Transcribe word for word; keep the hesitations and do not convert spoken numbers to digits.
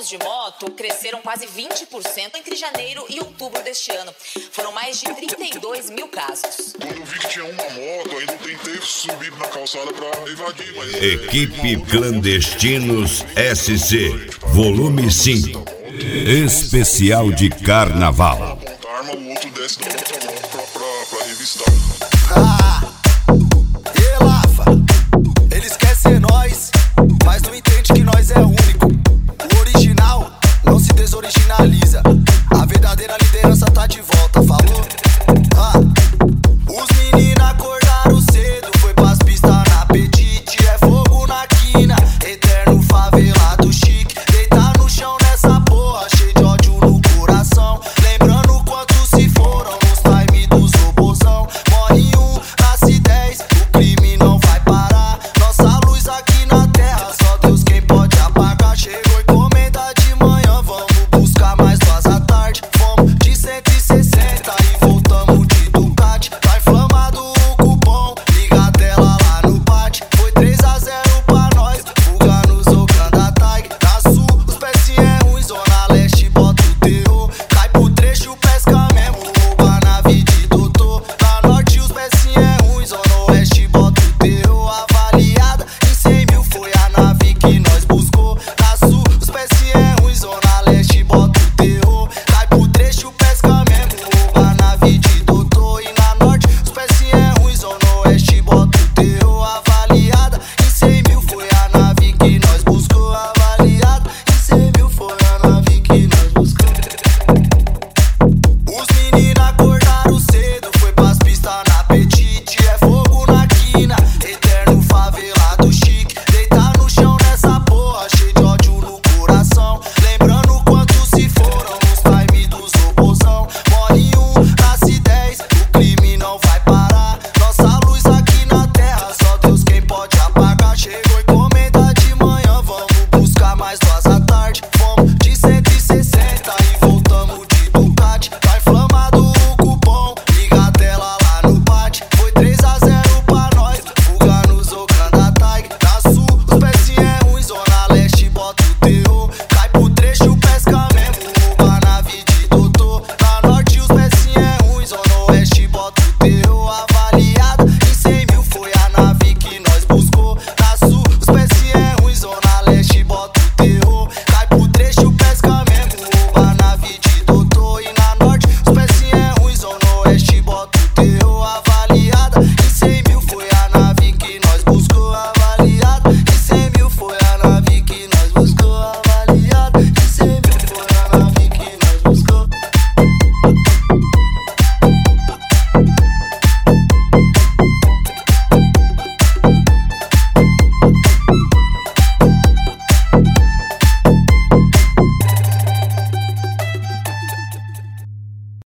roubos de moto cresceram quase vinte por cento entre janeiro e outubro deste ano. Foram mais de trinta e dois mil casos. Quando eu vi que tinha uma moto, ainda tentei subir na calçada para evadir. Mas Equipe Clandestinos S C, volume cinco. Especial de Carnaval. aponta a arma, o outro desce da moto.